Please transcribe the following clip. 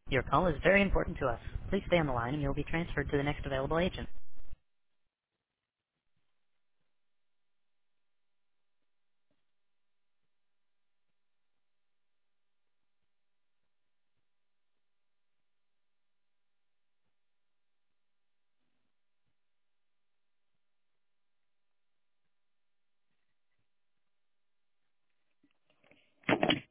Your call is very important to us. Please stay on the line and you'll be transferred to the next available agent.